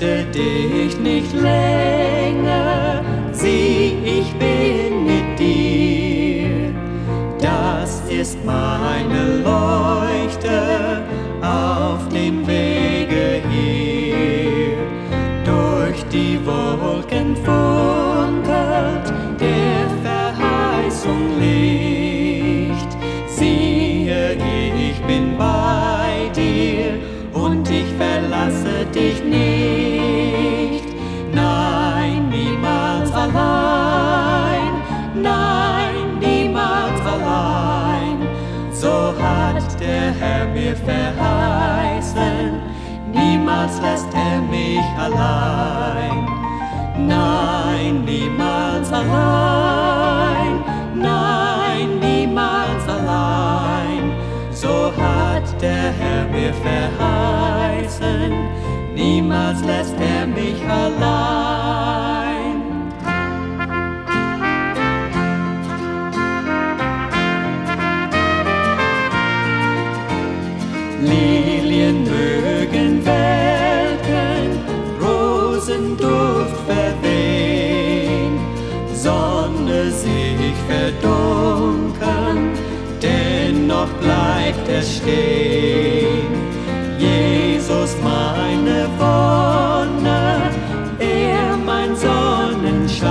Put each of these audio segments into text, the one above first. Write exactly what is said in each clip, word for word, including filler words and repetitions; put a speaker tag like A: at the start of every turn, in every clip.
A: fürchte dich nicht länger, sieh, ich bin mit dir. Das ist meine Leuchte auf dem Wege hier. Durch die Wolken funkelt der Verheißung Licht. Siehe, ich bin bei dir und ich verlasse dich nicht. Nein, niemals allein, nein, niemals allein. So hat der Herr mir verheißen, niemals lässt er mich allein. Nein, niemals allein, nein, niemals allein. So hat der Herr mir verheißen, niemals lässt er mich allein. Lilien mögen welken, Rosenduft verwehen, Sonne sich verdunkeln, dennoch bleibt es stehen. Jesus meine Wonne, er mein Sonnenschein,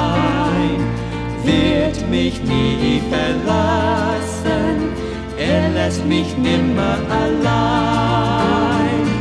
A: wird mich nie verlassen, er lässt mich nimmer allein.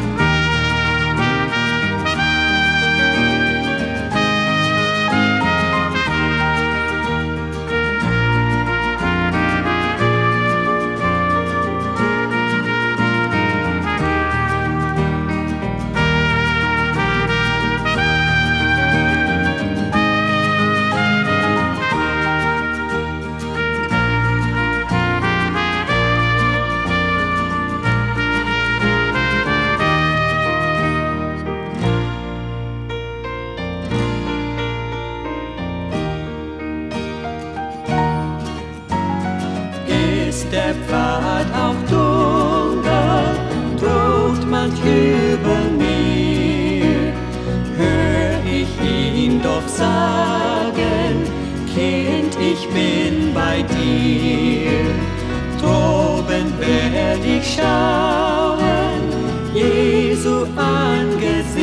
A: Der Pfad auch dunkel, droht manch über mir, hör ich ihn doch sagen, Kind, ich bin bei dir. Droben werd ich schauen, Jesu Angesicht,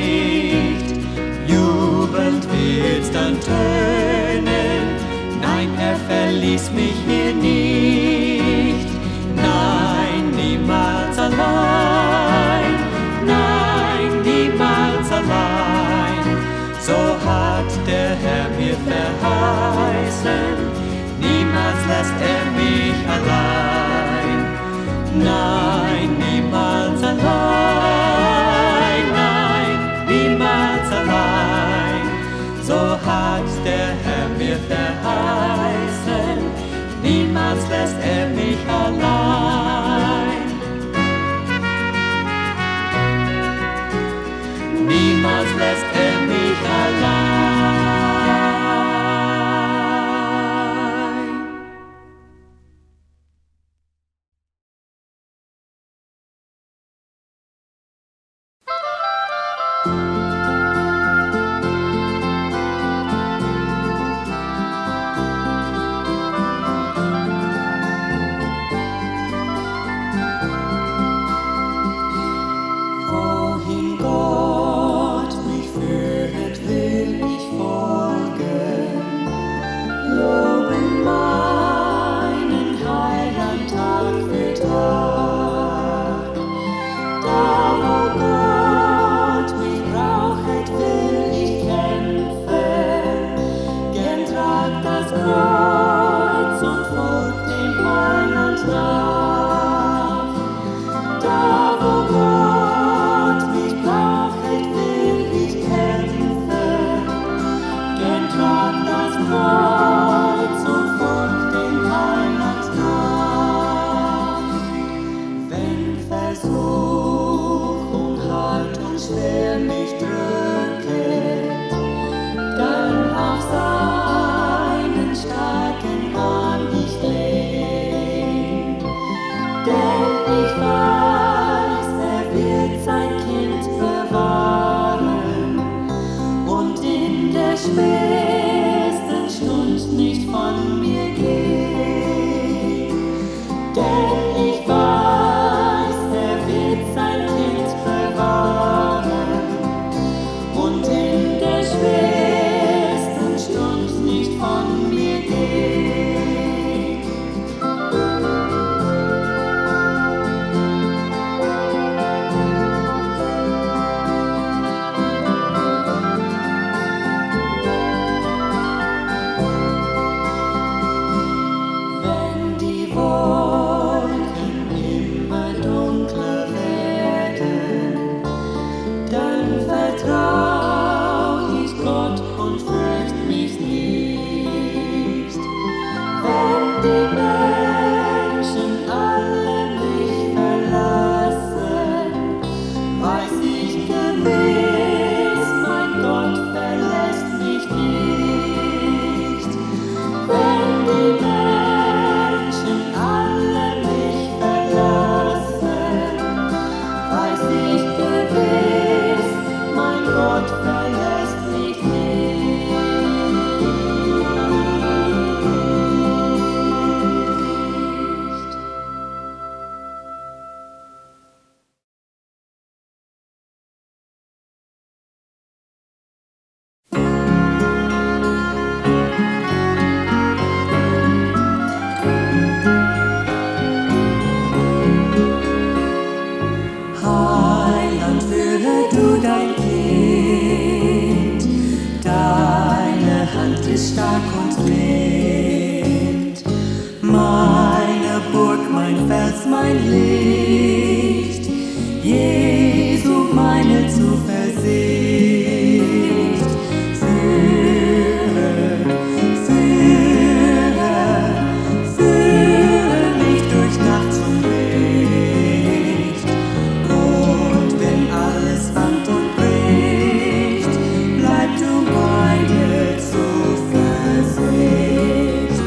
A: jubelnd wird's dann tönen, nein, er verließ mich hier nicht. Nein, niemals allein, nein, niemals allein. So hat der Herr mir verheißen, niemals lässt er mich allein. Nein, niemals allein, nein, niemals allein. So hat der Herr mir verheißen, niemals lässt er mich allein. Niemals lässt er mich allein.
B: Zuversicht. Führe, führe, führe mich durch Nacht zum Licht. Und wenn alles wankt und bricht, bleib du meine Zuversicht.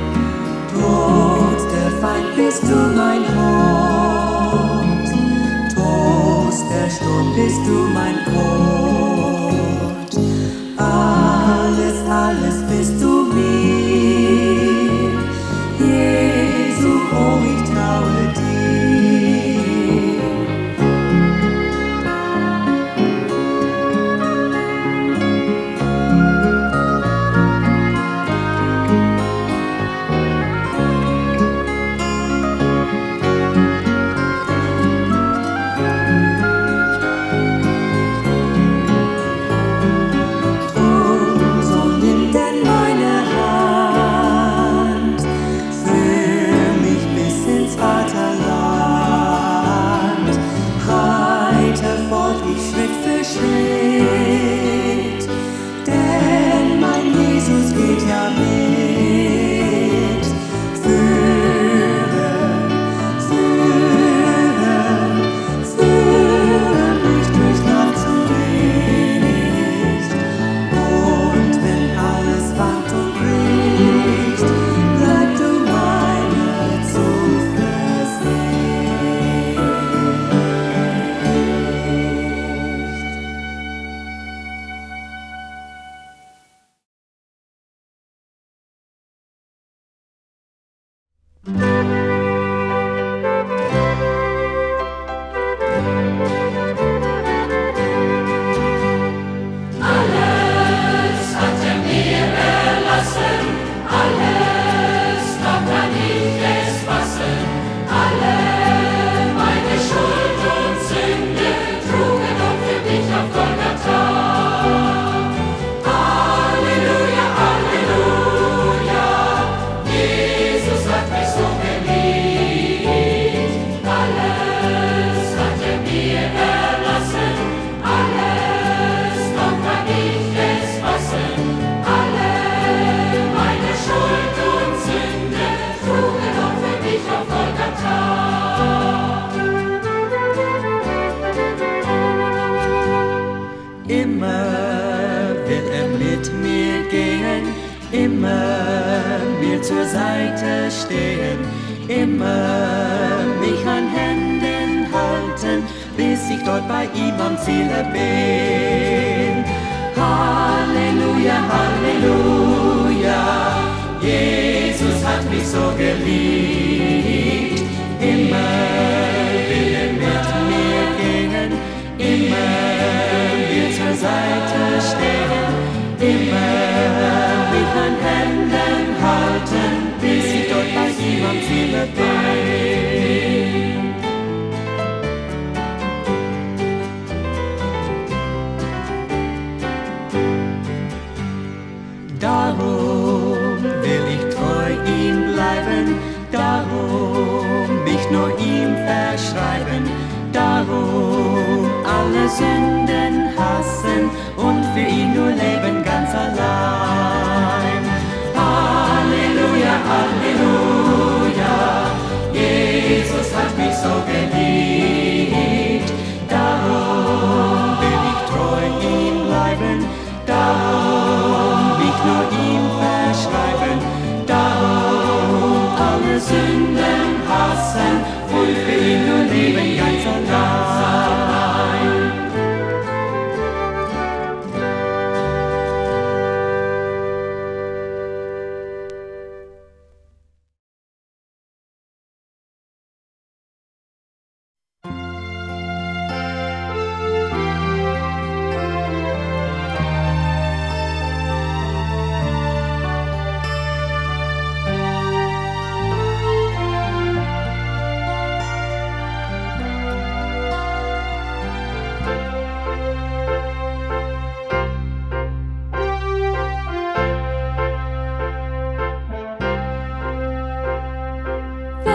B: Tod, der Feind, bist du mein Hort. Trost, der Sturm, bist du mein Brot. Alles, alles bist du mir. Jesu, oh, ich traue dir.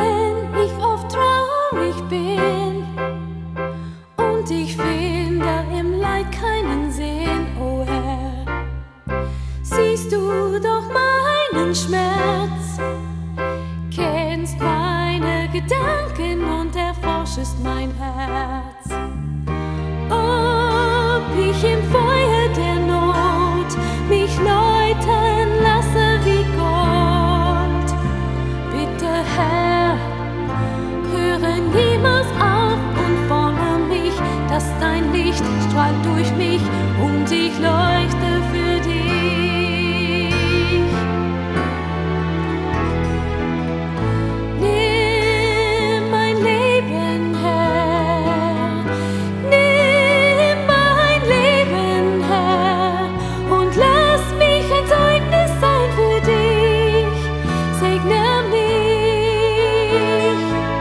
C: Und ich finde keinen sehen, o Herr. Siehst du doch meinen Schmerz, kennst meine Gedanken und erforschest mein Herz. Ob ich im Feuer der Not mich läutern lasse wie Gold, bitte Herr, höre niemals auf und forme mich, dass dein Licht strahlt durch mich und ich leuchte für dich. Nimm mein Leben, Herr, nimm mein Leben, Herr, und lass mich ein Zeugnis sein für dich. Segne mich.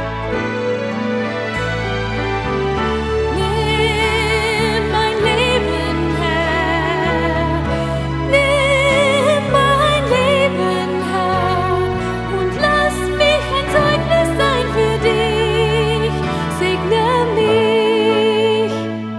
C: Nimm mein Leben, Herr, nimm mein Leben, Herr, und lass mich ein Zeugnis sein für dich. Segne mich.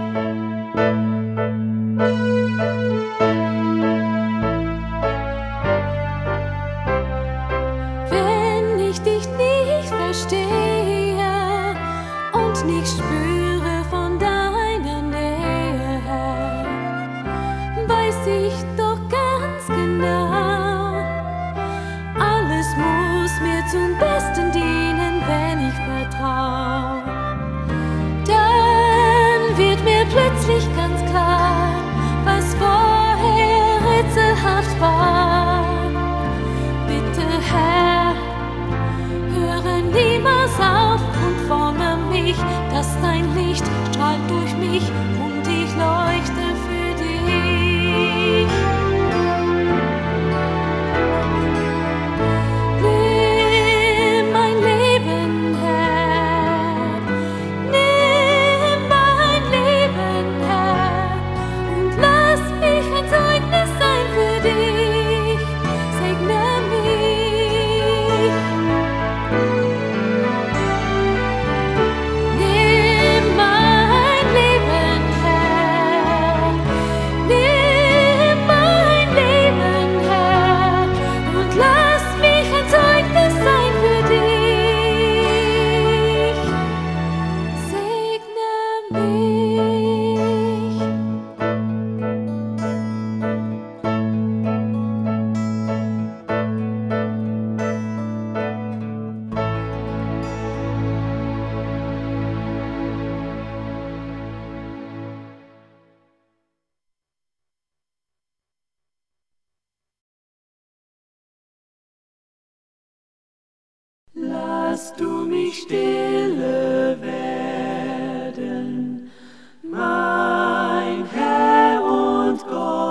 C: Wenn ich dich nicht verstehe und nicht spüre von deiner Nähe, Herr, weiß ich doch ganz genau, alles muss mir zum Besten dienen, wenn ich vertraue. Dann wird mir plötzlich ganz klar, was vorher rätselhaft war. Bitte Herr, höre niemals auf und forme mich, dass dein Licht strahlt durch mich und ich leuchte für dich. Nimm mein Leben, Herr, nimm mein Leben, Herr, und lass mich ein Zeugnis sein für dich. Segne mich. Nimm mein Leben, Herr, nimm mein Leben, Herr, und lass mich ein Zeugnis sein für dich. Segne mich.
A: Lass du mich stille werden, mein Herr und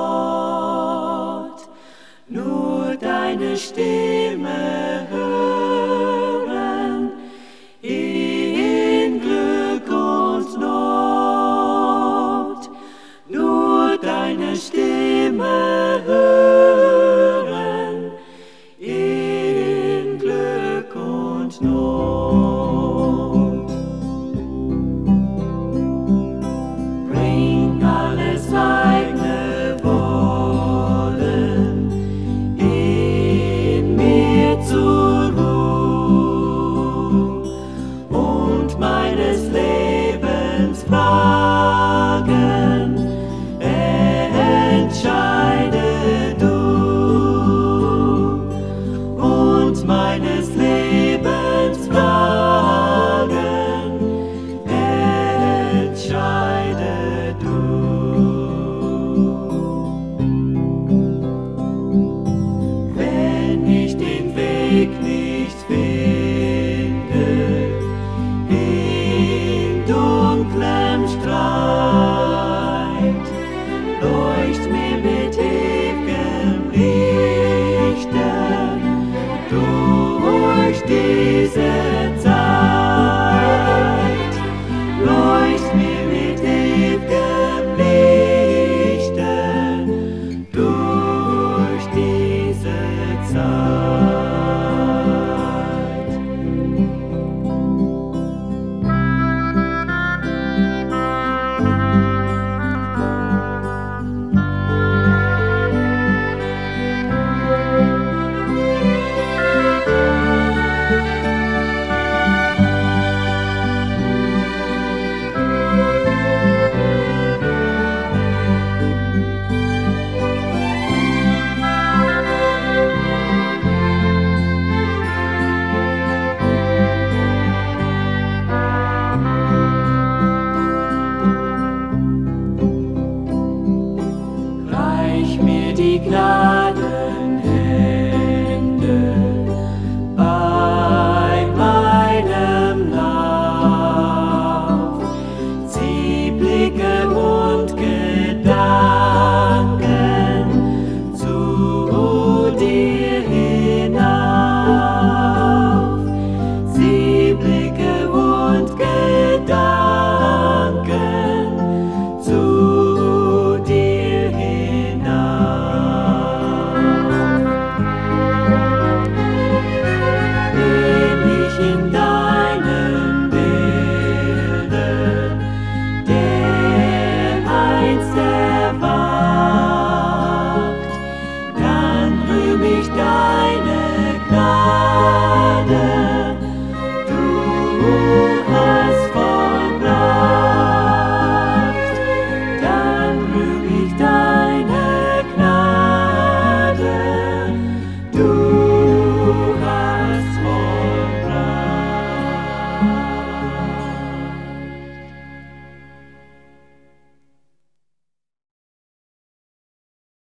A: Gott, nur deine Stimme hören, in Glück und Not, nur deine Stimme hören, in Glück und Not. Bring alles eigene Wollen in mir zur Ruhe und meines Lebens Fragen entscheide du und meines Lebens Fragen entscheide du. Wenn ich den Weg nicht finde, in dunklem Strand, die Gnade